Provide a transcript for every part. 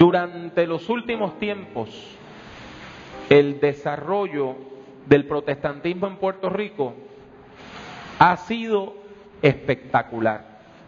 Durante los últimos tiempos, el desarrollo del protestantismo en Puerto Rico ha sido espectacular.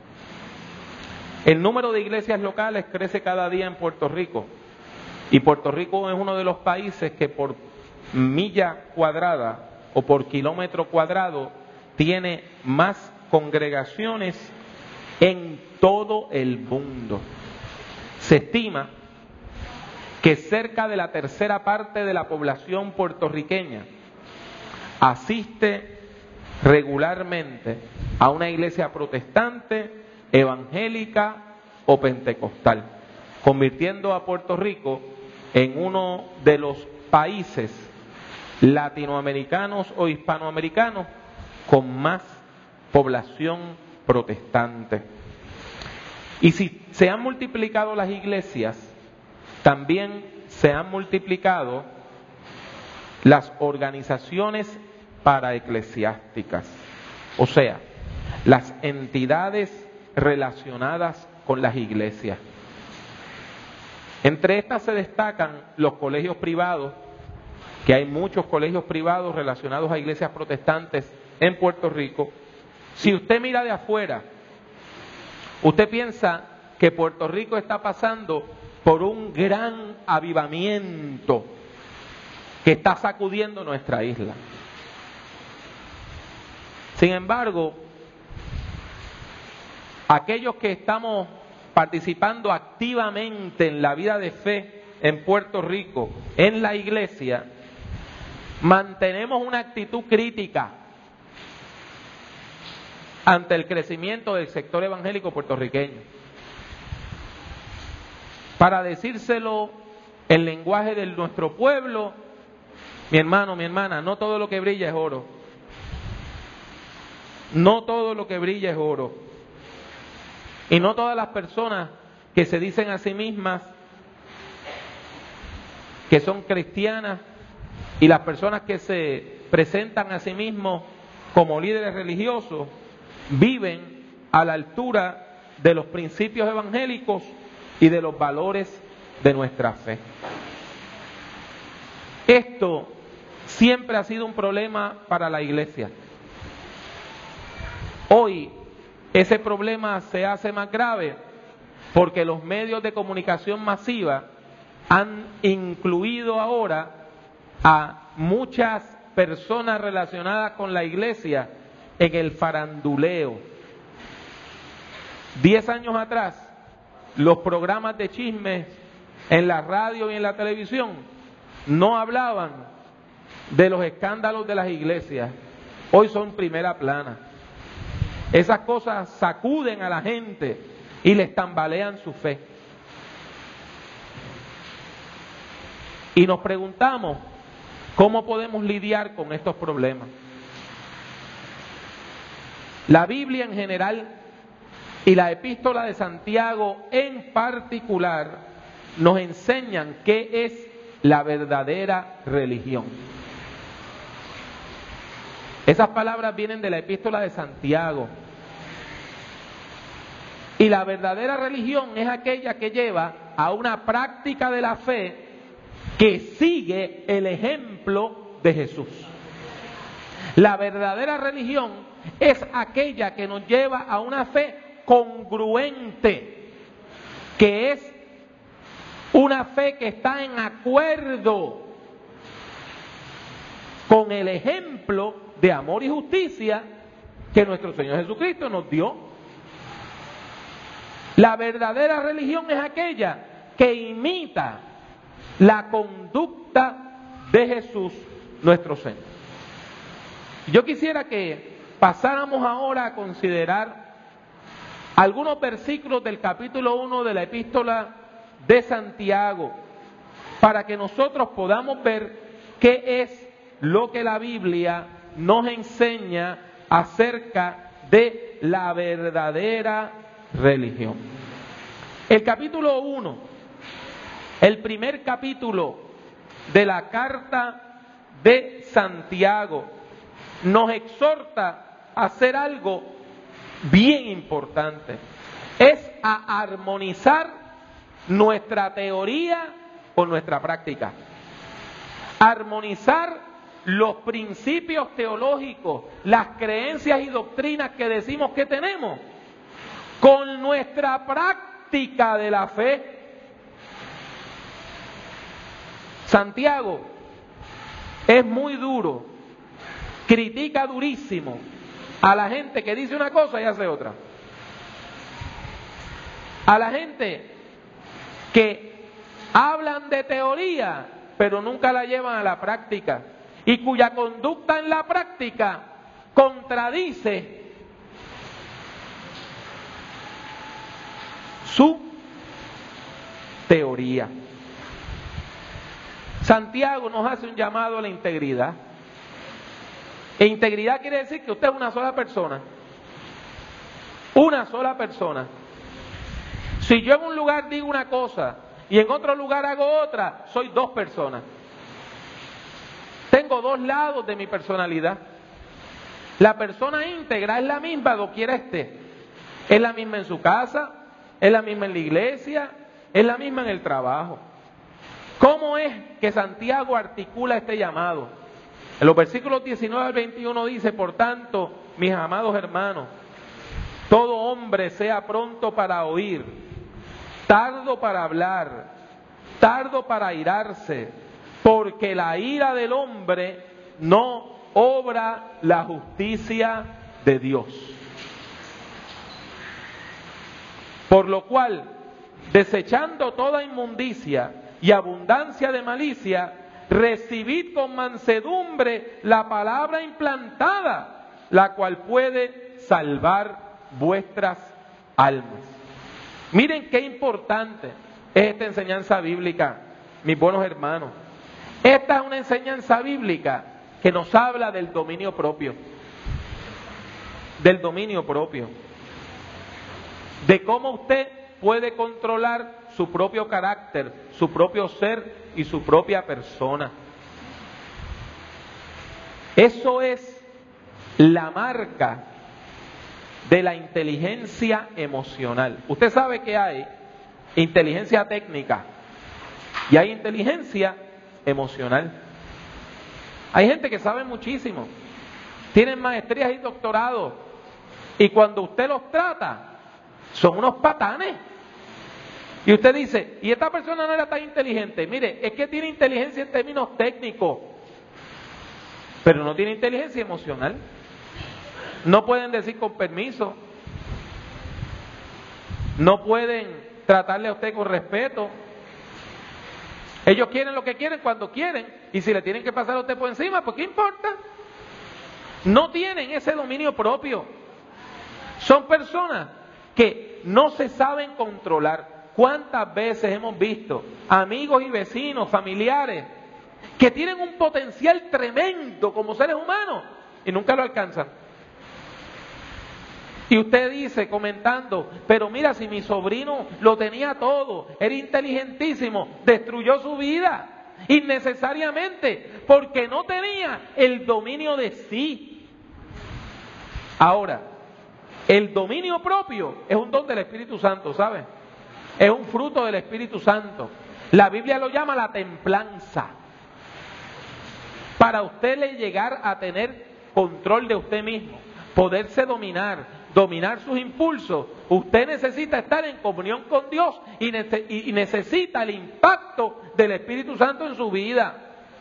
El número de iglesias locales crece cada día en Puerto Rico, y Puerto Rico es uno de los países que por milla cuadrada o por kilómetro cuadrado tiene más congregaciones en todo el mundo. Se estima que cerca de la tercera parte de la población puertorriqueña asiste regularmente a una iglesia protestante, evangélica o pentecostal, convirtiendo a Puerto Rico en uno de los países latinoamericanos o hispanoamericanos con más población protestante. Y si se han multiplicado las iglesias, también se han multiplicado las organizaciones paraeclesiásticas, o sea, las entidades relacionadas con las iglesias. Entre estas se destacan los colegios privados, que hay muchos colegios privados relacionados a iglesias protestantes en Puerto Rico. Si usted mira de afuera, usted piensa que Puerto Rico está pasando por un gran avivamiento que está sacudiendo nuestra isla. Sin embargo, aquellos que estamos participando activamente en la vida de fe en Puerto Rico, en la iglesia, mantenemos una actitud crítica ante el crecimiento del sector evangélico puertorriqueño. Para decírselo en lenguaje de nuestro pueblo, mi hermano, mi hermana, no todo lo que brilla es oro. No todo lo que brilla es oro. Y no todas las personas que se dicen a sí mismas que son cristianas y las personas que se presentan a sí mismos como líderes religiosos viven a la altura de los principios evangélicos y de los valores de nuestra fe. Esto siempre ha sido un problema para la iglesia. Hoy ese problema se hace más grave porque los medios de comunicación masiva han incluido ahora a muchas personas relacionadas con la iglesia en el faranduleo. 10 años atrás, los programas de chismes en la radio y en la televisión no hablaban de los escándalos de las iglesias. Hoy son primera plana. Esas cosas sacuden a la gente y les tambalean su fe. Y nos preguntamos, ¿cómo podemos lidiar con estos problemas? La Biblia en general y la Epístola de Santiago en particular nos enseñan qué es la verdadera religión. Esas palabras vienen de la Epístola de Santiago. Y la verdadera religión es aquella que lleva a una práctica de la fe que sigue el ejemplo de Jesús. La verdadera religión es aquella que nos lleva a una fe congruente, que es una fe que está en acuerdo con el ejemplo de amor y justicia que nuestro Señor Jesucristo nos dio. La verdadera religión es aquella que imita la conducta de Jesús nuestro Señor. Yo quisiera que pasáramos ahora a considerar algunos versículos del capítulo 1 de la Epístola de Santiago, para que nosotros podamos ver qué es lo que la Biblia nos enseña acerca de la verdadera religión. El capítulo 1, el primer capítulo de la carta de Santiago, nos exhorta a hacer algo bien importante. Es a armonizar nuestra teoría con nuestra práctica. Armonizar los principios teológicos, las creencias y doctrinas que decimos que tenemos, con nuestra práctica de la fe. Santiago es muy duro, critica durísimo a la gente que dice una cosa y hace otra. A la gente que hablan de teoría, pero nunca la llevan a la práctica, y cuya conducta en la práctica contradice su teoría. Santiago nos hace un llamado a la integridad. E integridad quiere decir que usted es una sola persona. Una sola persona. Si yo en un lugar digo una cosa y en otro lugar hago otra, soy dos personas. Tengo dos lados de mi personalidad. La persona íntegra es la misma doquiera esté. Es la misma en su casa, es la misma en la iglesia, es la misma en el trabajo. ¿Cómo es que Santiago articula este llamado? En los versículos 19 al 21 dice: por tanto, mis amados hermanos, todo hombre sea pronto para oír, tardo para hablar, tardo para airarse, porque la ira del hombre no obra la justicia de Dios. Por lo cual, desechando toda inmundicia y abundancia de malicia, recibid con mansedumbre la palabra implantada, la cual puede salvar vuestras almas. Miren qué importante es esta enseñanza bíblica, mis buenos hermanos. Esta es una enseñanza bíblica que nos habla del dominio propio. Del dominio propio. De cómo usted puede controlar su propio carácter, su propio ser y su propia persona. Eso es la marca de la inteligencia emocional. Usted sabe que hay inteligencia técnica y hay inteligencia emocional. Hay gente que sabe muchísimo, tienen maestrías y doctorados, y cuando usted los trata, son unos patanes. Y usted dice, y esta persona no era tan inteligente. Mire, es que tiene inteligencia en términos técnicos, pero no tiene inteligencia emocional. No pueden decir con permiso, no pueden tratarle a usted con respeto. Ellos quieren lo que quieren cuando quieren, y si le tienen que pasar a usted por encima, pues ¿qué importa? No tienen ese dominio propio. Son personas que no se saben controlar. ¿Cuántas veces hemos visto amigos y vecinos, familiares, que tienen un potencial tremendo como seres humanos y nunca lo alcanzan? Y usted dice, comentando, pero mira, si mi sobrino lo tenía todo, era inteligentísimo, destruyó su vida innecesariamente porque no tenía el dominio de sí. Ahora, el dominio propio es un don del Espíritu Santo, ¿sabe? Es un fruto del Espíritu Santo. La Biblia lo llama la templanza. Para usted le llegar a tener control de usted mismo, poderse dominar sus impulsos, usted necesita estar en comunión con Dios y necesita el impacto del Espíritu Santo en su vida.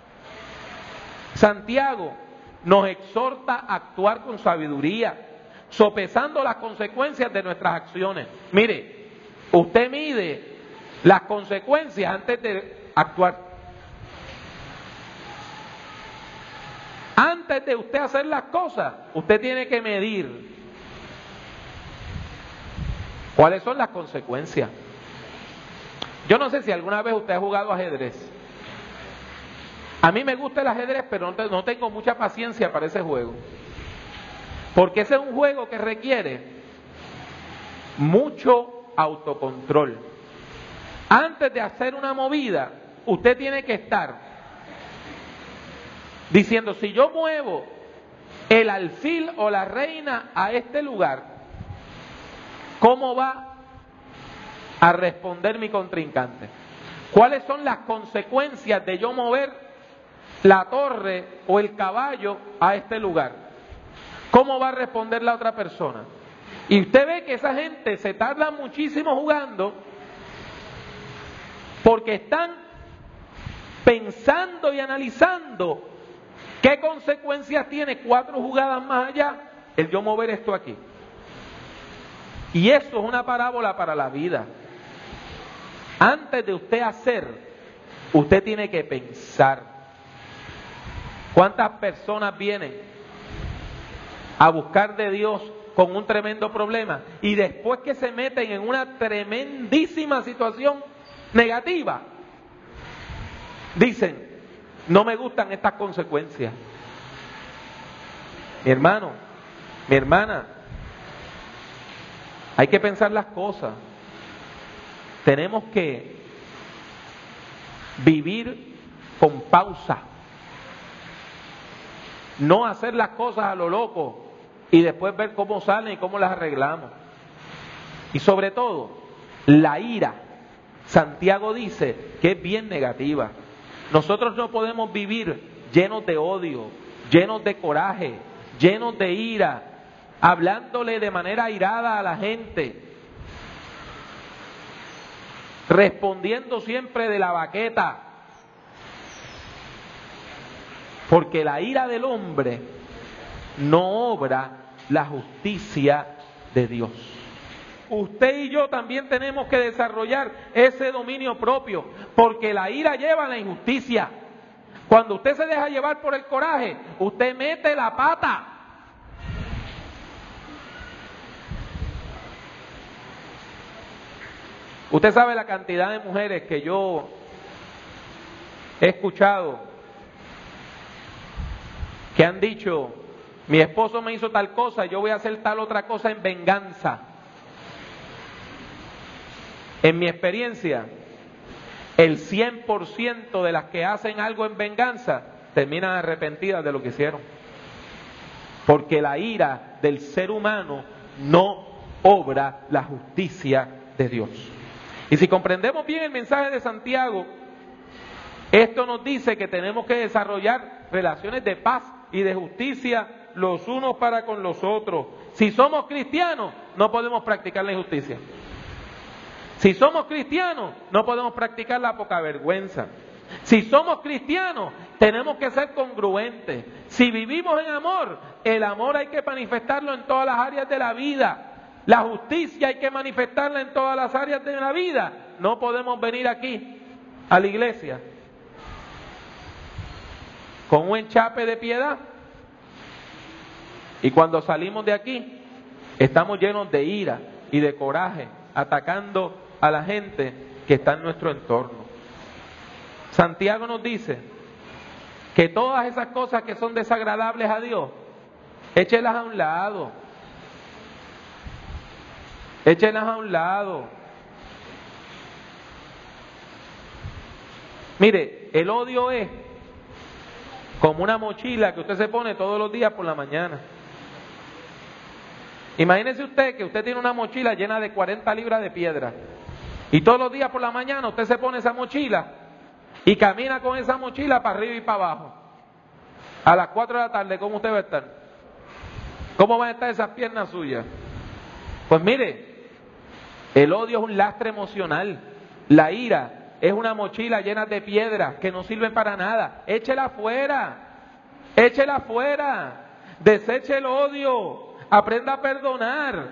Santiago nos exhorta a actuar con sabiduría, sopesando las consecuencias de nuestras acciones. Mire, usted mide las consecuencias antes de actuar. Antes de usted hacer las cosas, usted tiene que medir cuáles son las consecuencias. Yo no sé si alguna vez usted ha jugado ajedrez. A mí me gusta el ajedrez, pero no tengo mucha paciencia para ese juego. Porque ese es un juego que requiere mucho autocontrol. Antes de hacer una movida, usted tiene que estar diciendo, si yo muevo el alfil o la reina a este lugar, ¿cómo va a responder mi contrincante? ¿Cuáles son las consecuencias de yo mover la torre o el caballo a este lugar? ¿Cómo va a responder la otra persona? Y usted ve que esa gente se tarda muchísimo jugando porque están pensando y analizando qué consecuencias tiene 4 jugadas más allá el yo mover esto aquí. Y eso es una parábola para la vida. Antes de usted hacer, usted tiene que pensar. ¿Cuántas personas vienen a buscar de Dios con un tremendo problema y después que se meten en una tremendísima situación negativa, dicen, no me gustan estas consecuencias? Mi hermano, mi hermana, hay que pensar las cosas. Tenemos que vivir con pausa. No hacer las cosas a lo loco y después ver cómo salen y cómo las arreglamos. Y sobre todo, la ira. Santiago dice que es bien negativa. Nosotros no podemos vivir llenos de odio, llenos de coraje, llenos de ira, hablándole de manera airada a la gente, respondiendo siempre de la baqueta. Porque la ira del hombre no obra la justicia de Dios. Usted y yo también tenemos que desarrollar ese dominio propio, porque la ira lleva a la injusticia. Cuando usted se deja llevar por el coraje, usted mete la pata. Usted sabe la cantidad de mujeres que yo he escuchado que han dicho, mi esposo me hizo tal cosa, yo voy a hacer tal otra cosa en venganza. En mi experiencia, el 100% de las que hacen algo en venganza terminan arrepentidas de lo que hicieron. Porque la ira del ser humano no obra la justicia de Dios. Y si comprendemos bien el mensaje de Santiago, esto nos dice que tenemos que desarrollar relaciones de paz y de justicia los unos para con los otros. Si somos cristianos, no podemos practicar la injusticia. Si somos cristianos, no podemos practicar la poca vergüenza. Si somos cristianos, tenemos que ser congruentes. Si vivimos en amor, el amor hay que manifestarlo en todas las áreas de la vida. La justicia hay que manifestarla en todas las áreas de la vida. No podemos venir aquí, a la iglesia, con un enchape de piedad. Y cuando salimos de aquí, estamos llenos de ira y de coraje, atacando a la gente que está en nuestro entorno. Santiago nos dice que todas esas cosas que son desagradables a Dios, échelas a un lado. Échelas a un lado. Mire, el odio es como una mochila que usted se pone todos los días por la mañana. Imagínese usted que usted tiene una mochila llena de 40 libras de piedra y todos los días por la mañana usted se pone esa mochila y camina con esa mochila para arriba y para abajo. A las 4 de la tarde, ¿cómo usted va a estar? ¿Cómo van a estar esas piernas suyas? Pues mire, el odio es un lastre emocional. La ira es una mochila llena de piedras que no sirven para nada. Échela fuera. Échela fuera. Deseche el odio. Aprenda a perdonar.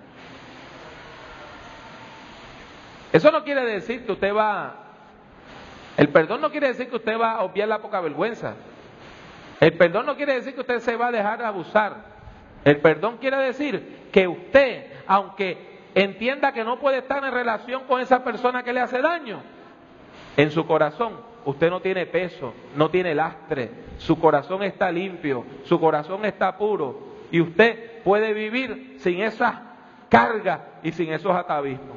Eso no quiere decir que usted el perdón no quiere decir que usted va a obviar la poca vergüenza. El perdón no quiere decir que usted se va a dejar abusar. El perdón quiere decir que usted, aunque entienda que no puede estar en relación con esa persona que le hace daño, en su corazón usted no tiene peso, no tiene lastre, su corazón está limpio, su corazón está puro y usted puede vivir sin esas cargas y sin esos atavismos.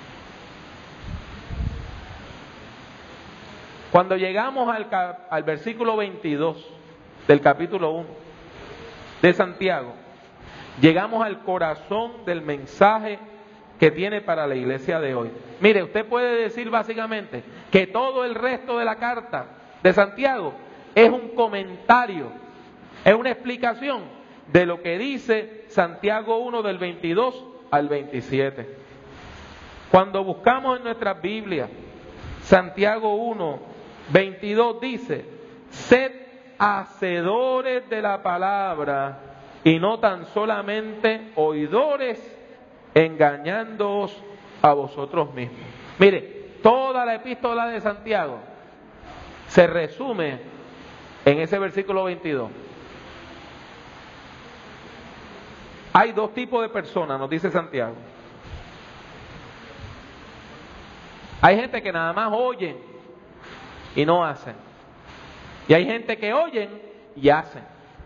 Cuando llegamos al versículo 22 del capítulo 1 de Santiago, llegamos al corazón del mensaje que tiene para la iglesia de hoy. Mire, usted puede decir básicamente que todo el resto de la carta de Santiago es un comentario, es una explicación de lo que dice Santiago 1 del 22 al 27. Cuando buscamos en nuestras Biblias, Santiago 1, 22 dice: sed hacedores de la palabra y no tan solamente oidores, engañándoos a vosotros mismos. Mire, toda la epístola de Santiago se resume en ese versículo 22. Hay dos tipos de personas, nos dice Santiago. Hay gente que nada más oyen y no hacen. Y hay gente que oyen y hacen.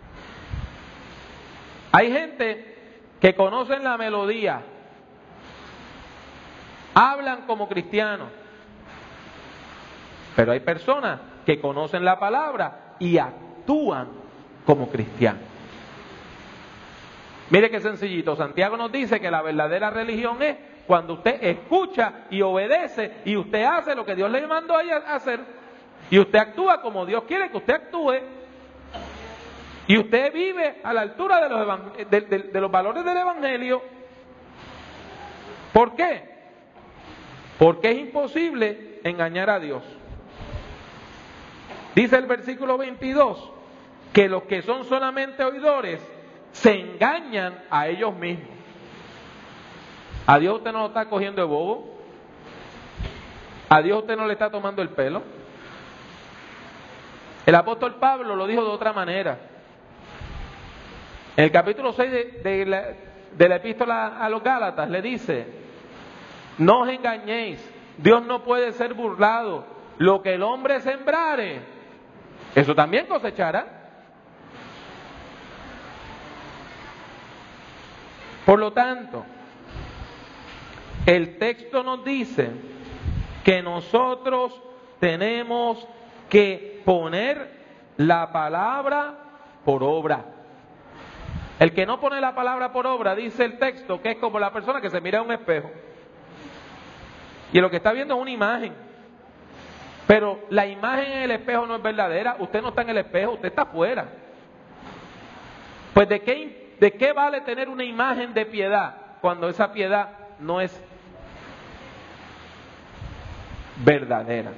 Hay gente que conocen la melodía, hablan como cristianos, pero hay personas que conocen la palabra y actúan como cristianos. Mire qué sencillito, Santiago nos dice que la verdadera religión es cuando usted escucha y obedece y usted hace lo que Dios le mandó a hacer y usted actúa como Dios quiere que usted actúe y usted vive a la altura de los valores del Evangelio. ¿Por qué? Porque es imposible engañar a Dios. Dice el versículo 22 que los que son solamente oidores se engañan a ellos mismos. ¿A Dios usted no lo está cogiendo de bobo? ¿A Dios usted no le está tomando el pelo? El apóstol Pablo lo dijo de otra manera. En el capítulo 6 de la epístola a los Gálatas le dice: no os engañéis, Dios no puede ser burlado, lo que el hombre sembrare, eso también cosechará. Por lo tanto, el texto nos dice que nosotros tenemos que poner la palabra por obra. El que no pone la palabra por obra, dice el texto, que es como la persona que se mira a un espejo y lo que está viendo es una imagen, pero la imagen en el espejo no es verdadera. Usted no está en el espejo, usted está afuera. Pues ¿de qué vale tener una imagen de piedad cuando esa piedad no es verdadera?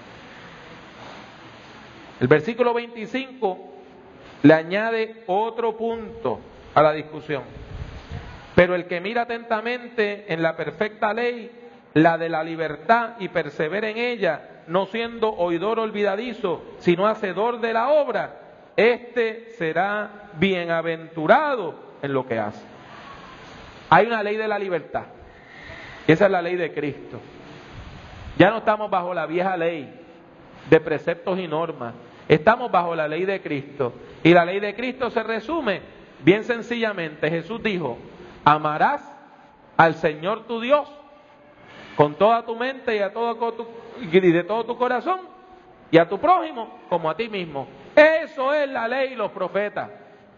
El versículo 25 le añade otro punto a la discusión. Pero el que mira atentamente en la perfecta ley, la de la libertad, y persevera en ella, no siendo oidor olvidadizo, sino hacedor de la obra, este será bienaventurado en lo que hace. Hay una ley de la libertad, y esa es la ley de Cristo. Ya no estamos bajo la vieja ley de preceptos y normas, estamos bajo la ley de Cristo. Y la ley de Cristo se resume bien sencillamente. Jesús dijo: amarás al Señor tu Dios con toda tu mente y de todo tu corazón, y a tu prójimo como a ti mismo. Eso es la ley y los profetas.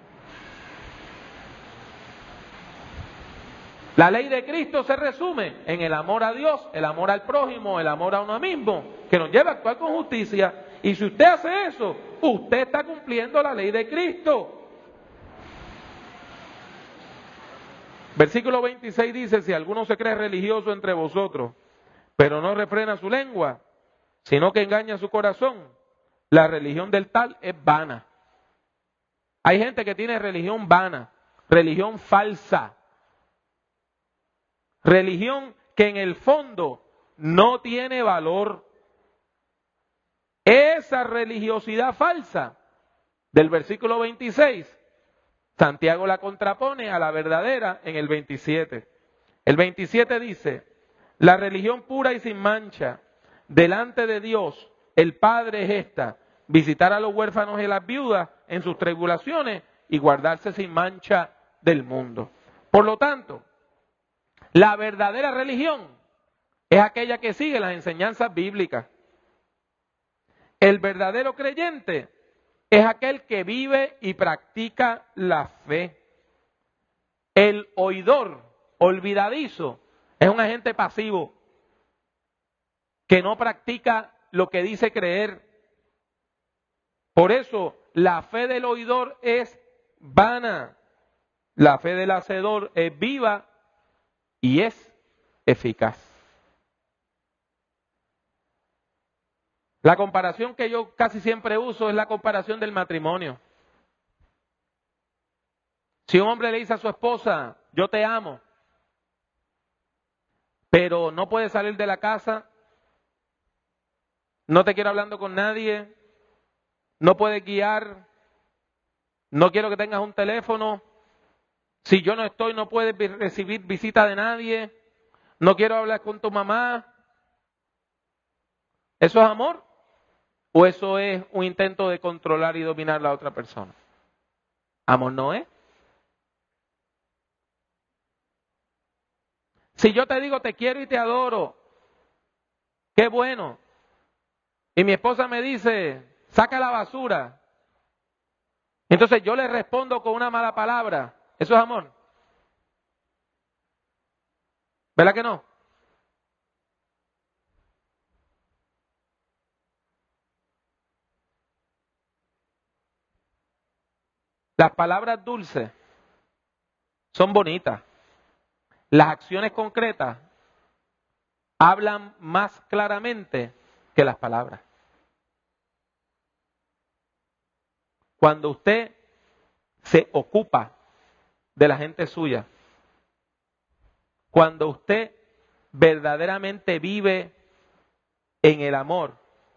La ley de Cristo se resume en el amor a Dios, el amor al prójimo, el amor a uno mismo, que nos lleva a actuar con justicia. Y si usted hace eso, usted está cumpliendo la ley de Cristo. Versículo 26 dice: si alguno se cree religioso entre vosotros, pero no refrena su lengua, sino que engaña su corazón, la religión del tal es vana. Hay gente que tiene religión vana, religión falsa, religión que en el fondo no tiene valor. Esa religiosidad falsa del versículo 26, Santiago la contrapone a la verdadera en el 27. El 27 dice: la religión pura y sin mancha delante de Dios el Padre es esta: visitar a los huérfanos y a las viudas en sus tribulaciones y guardarse sin mancha del mundo. Por lo tanto, la verdadera religión es aquella que sigue las enseñanzas bíblicas. El verdadero creyente es aquel que vive y practica la fe. El oidor olvidadizo Es un agente pasivo que no practica lo que dice creer. Por eso la fe del oidor es vana. La fe del hacedor es viva y es eficaz. La comparación que yo casi siempre uso es la comparación del matrimonio. Si un hombre le dice a su esposa, yo te amo, pero no puede salir de la casa, no te quiero hablando con nadie, no puedes guiar, no quiero que tengas un teléfono, si yo no estoy no puedes recibir visita de nadie, no quiero hablar con tu mamá. ¿Eso es amor? ¿O eso es un intento de controlar y dominar a la otra persona? Amor no es. Si yo te digo te quiero y te adoro, qué bueno. Y mi esposa me dice, saca la basura. Entonces yo le respondo con una mala palabra. ¿Eso es amor? ¿Verdad que no? Las palabras dulces son bonitas. Las acciones concretas hablan más claramente que las palabras. Cuando usted se ocupa de la gente suya, cuando usted verdaderamente vive en el amor,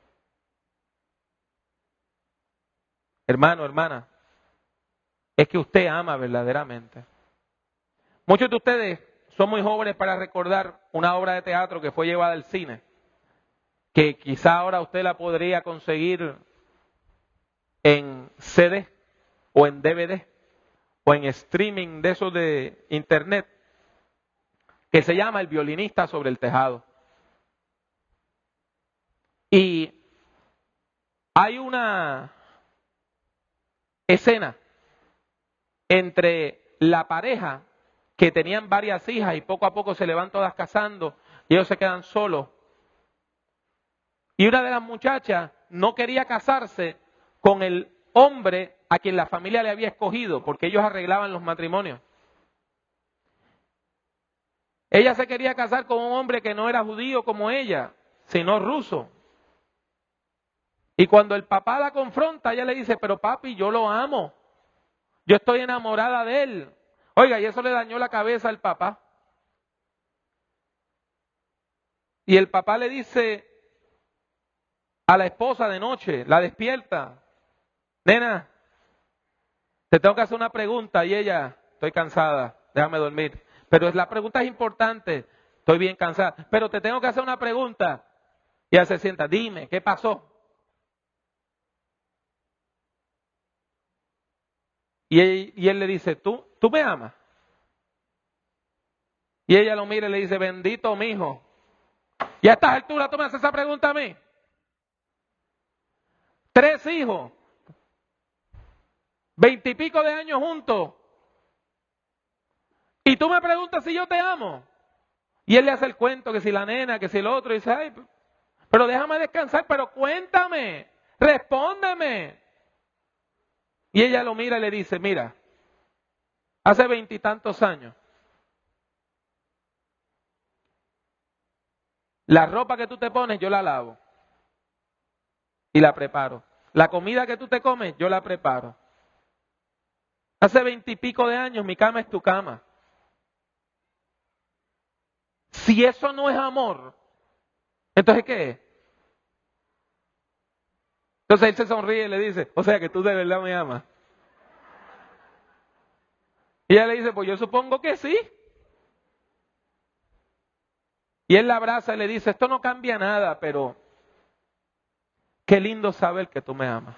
hermano, hermana, es que usted ama verdaderamente. Muchos de ustedes son muy jóvenes para recordar una obra de teatro que fue llevada al cine, que quizá ahora usted la podría conseguir en CD o en DVD o en streaming de esos de internet, que se llama El violinista sobre el tejado. Y hay una escena entre la pareja que tenían varias hijas y poco a poco se le van todas casando y ellos se quedan solos. Y una de las muchachas no quería casarse con el hombre a quien la familia le había escogido, porque ellos arreglaban los matrimonios. Ella se quería casar con un hombre que no era judío como ella, sino ruso. Y cuando el papá la confronta, ella le dice, pero papi, yo lo amo. Yo estoy enamorada de él. Oiga, y eso le dañó la cabeza al papá. Y el papá le dice a la esposa de noche, la despierta. Nena, te tengo que hacer una pregunta. Y ella, estoy cansada, déjame dormir. Pero la pregunta es importante, estoy bien cansada. Pero te tengo que hacer una pregunta. Y ella se sienta, dime, ¿qué pasó? Y él le dice, ¿tú me amas? Y ella lo mira y le dice, bendito mi hijo. Y a estas alturas tú me haces esa pregunta a mí. 3 hijos, 20 y pico de años juntos. Y tú me preguntas si yo te amo. Y él le hace el cuento, que si la nena, que si el otro. Y dice, ay, pero déjame descansar, pero cuéntame, respóndeme. Y ella lo mira y le dice, mira, hace 20 y tantos años, la ropa que tú te pones yo la lavo y la preparo. La comida que tú te comes yo la preparo. Hace 20 y pico de años mi cama es tu cama. Si eso no es amor, ¿entonces qué es? Entonces él se sonríe y le dice, o sea que tú de verdad me amas. Y ella le dice, pues yo supongo que sí. Y él la abraza y le dice, esto no cambia nada, pero qué lindo saber que tú me amas.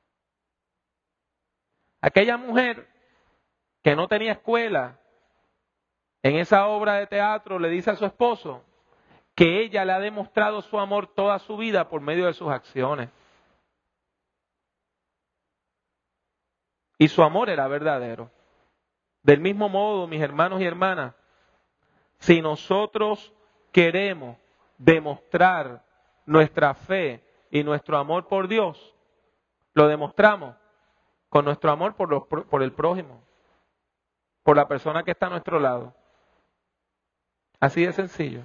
Aquella mujer que no tenía escuela, en esa obra de teatro le dice a su esposo que ella le ha demostrado su amor toda su vida por medio de sus acciones. Y su amor era verdadero. Del mismo modo, mis hermanos y hermanas, Si nosotros queremos demostrar nuestra fe y nuestro amor por Dios, lo demostramos con nuestro amor por el prójimo, por la persona que está a nuestro lado. Así de sencillo.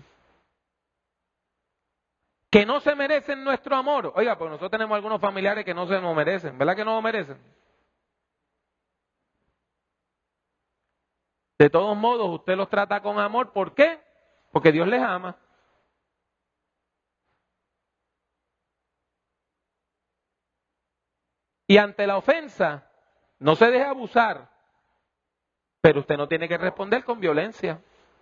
Que no se merecen nuestro amor. Oiga, pues nosotros tenemos algunos familiares que no se nos merecen. ¿Verdad que no lo merecen? De todos modos, usted los trata con amor. ¿Por qué? Porque Dios les ama. Y ante la ofensa, no se deje abusar. Pero usted no tiene que responder con violencia.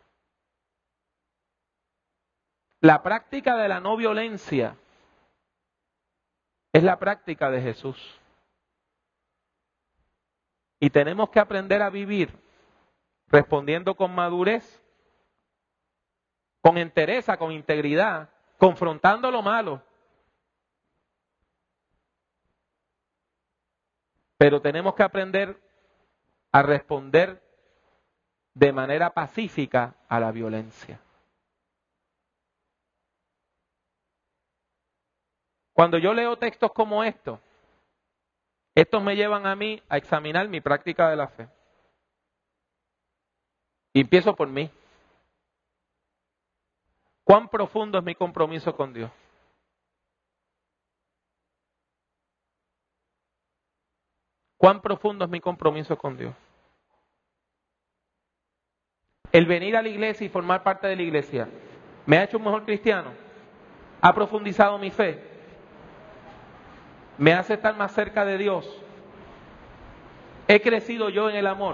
La práctica de la no violencia es la práctica de Jesús. Y tenemos que aprender a vivir respondiendo con madurez, con entereza, con integridad, confrontando lo malo. Pero tenemos que aprender a responder de manera pacífica a la violencia. Cuando yo leo textos como estos me llevan a mí a examinar mi práctica de la fe. Y empiezo por mí. ¿Cuán profundo es mi compromiso con Dios? ¿Cuán profundo es mi compromiso con Dios? El venir a la iglesia y formar parte de la iglesia, ¿me ha hecho un mejor cristiano? ¿Ha profundizado mi fe? ¿Me hace estar más cerca de Dios? ¿He crecido yo en el amor?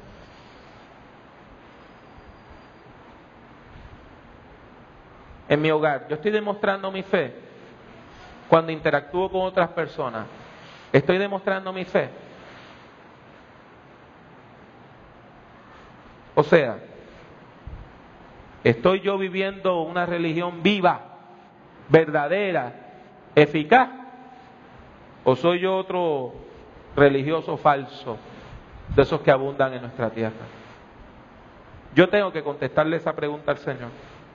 En mi hogar, yo estoy demostrando mi fe. Cuando interactúo con otras personas, ¿estoy demostrando mi fe? O sea, ¿estoy yo viviendo una religión viva, verdadera, eficaz? ¿O soy yo otro religioso falso de esos que abundan en nuestra tierra? Yo tengo que contestarle esa pregunta al Señor.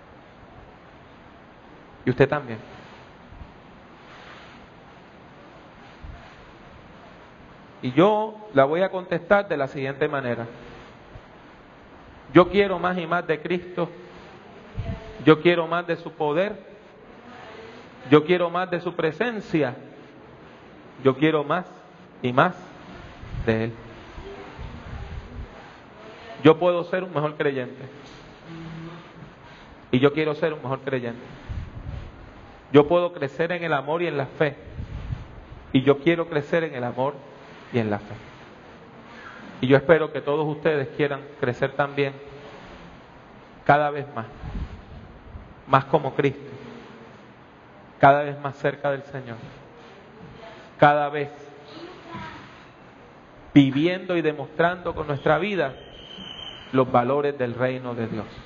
Y usted también. Y yo la voy a contestar de la siguiente manera. Yo quiero más y más de Cristo. Yo quiero más de su poder. Yo quiero más de su presencia. Yo quiero más y más de Él. Yo puedo ser un mejor creyente. Y yo quiero ser un mejor creyente. Yo puedo crecer en el amor y en la fe. Y yo quiero crecer en el amor y en la fe. Y yo espero que todos ustedes quieran crecer también cada vez más. Más como Cristo. Cada vez más cerca del Señor. Cada vez viviendo y demostrando con nuestra vida los valores del reino de Dios.